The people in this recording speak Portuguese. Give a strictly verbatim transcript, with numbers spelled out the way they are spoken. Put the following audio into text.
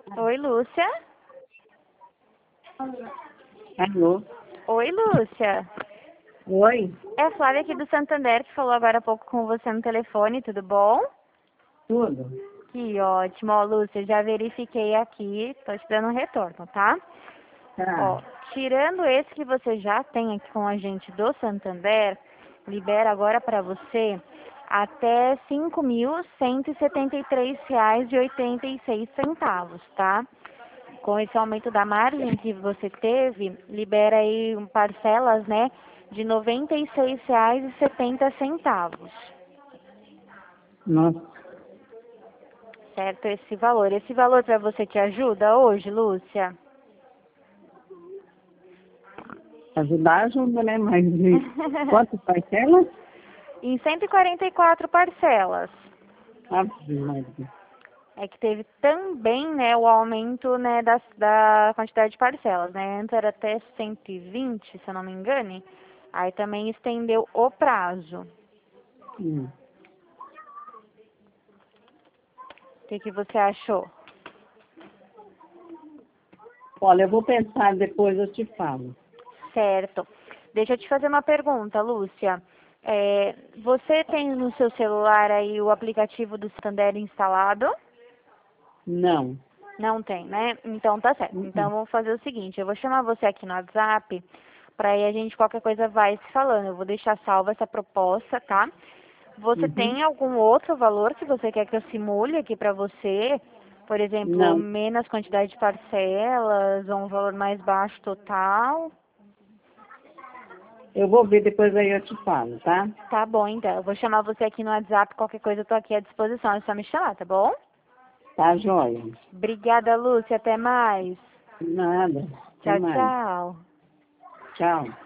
Oi, Lúcia. Alô? Oi, Lúcia. Oi? É a Flávia aqui do Santander que falou agora há pouco com você no telefone, tudo bom? Tudo? Que ótimo. Ó, Lúcia, já verifiquei aqui, tô te dando um retorno, tá? Ó, Tá. tirando esse que você já tem aqui com a gente do Santander, libera agora para você até cinco mil cento e setenta e três reais e oitenta e seis centavos, tá? Com esse aumento da margem que você teve, libera aí um parcelas, né, de noventa e seis reais e setenta centavos, Nossa, certo? Esse valor. Esse valor para você te ajuda hoje, Lúcia? ajudar ajuda, né? Mas de quantas parcelas? Em cento e quarenta e quatro parcelas. Ave Maria. É que teve também, né, o aumento, né, da, da quantidade de parcelas, né? Antes era até cento e vinte, se eu não me engane. Aí também estendeu o prazo. Hum. O que que você achou? Olha, eu vou pensar, depois eu te falo. Certo. Deixa eu te fazer uma pergunta, Lúcia. É, você tem no seu celular aí o aplicativo do Santander instalado? Não. Não tem, né? Então tá certo. Então Uhum. vamos fazer o seguinte, eu vou chamar você aqui no WhatsApp, para aí a gente qualquer coisa vai se falando. Eu vou deixar salva essa proposta, tá? Você Uhum. tem algum outro valor que você quer que eu simule aqui para você? Por exemplo, Não. menos quantidade de parcelas ou um valor mais baixo total? Eu vou ver, depois aí eu te falo, tá? Tá bom, então. Eu vou chamar você aqui no WhatsApp, qualquer coisa eu tô aqui à disposição. É só me chamar, tá bom? Tá, joia. Obrigada, Lúcia. Até mais. Nada. Até Tchau, mais. tchau. Tchau.